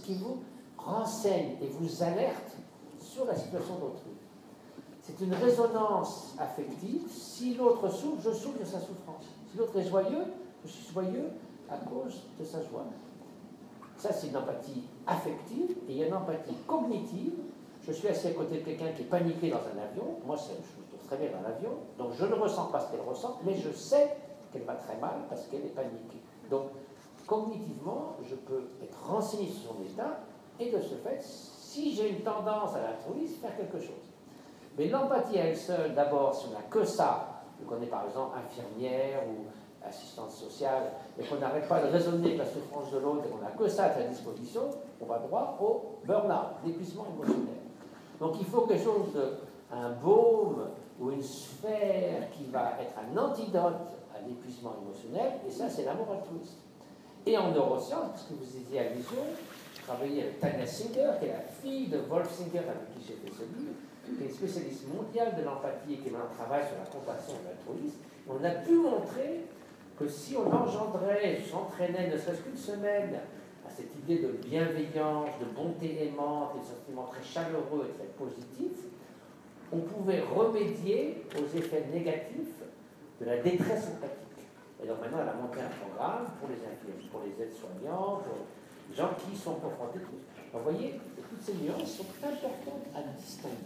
qui vous renseigne et vous alerte sur la situation d'autrui. C'est une résonance affective. Si l'autre souffre, je souffre de sa souffrance. Si l'autre est joyeux, je suis joyeux à cause de sa joie. Ça, c'est une empathie affective. Et il y a une empathie cognitive. Je suis assis à côté de quelqu'un qui est paniqué dans un avion. Moi, je me trouve très bien dans l'avion. Donc, je ne ressens pas ce qu'elle ressent, mais je sais qu'elle va très mal parce qu'elle est paniquée. Donc, cognitivement, je peux être renseigné sur son état et de ce fait, si j'ai une tendance à l'altruisme, faire quelque chose. Mais l'empathie à elle seule, d'abord, si on n'a que ça, qu'on est par exemple infirmière ou assistante sociale, et qu'on n'arrête pas de raisonner avec la souffrance de l'autre et qu'on n'a que ça à sa disposition, on va droit au burn-out, l'épuisement émotionnel. Donc il faut quelque chose un baume ou une sphère qui va être un antidote à l'épuisement émotionnel, et ça, c'est l'amour altruiste. Et en neurosciences, parce que vous étiez à Lyon, je travaillais avec Tania Singer, qui est la fille de Wolf Singer, avec qui j'ai fait ce livre, qui est une spécialiste mondiale de l'empathie et qui maintenant travaille sur la compassion et l'altruisme. On a pu montrer que si on engendrait, s'entraînait ne serait-ce qu'une semaine à cette idée de bienveillance, de bonté aimante, et de sentiments très chaleureux et très positifs, on pouvait remédier aux effets négatifs de la détresse empathique. Et donc maintenant, elle a monté un programme pour les infirmiers, pour les aides-soignants, pour les gens qui sont confrontés à tout ça. Vous voyez, toutes ces nuances sont importantes à distinguer.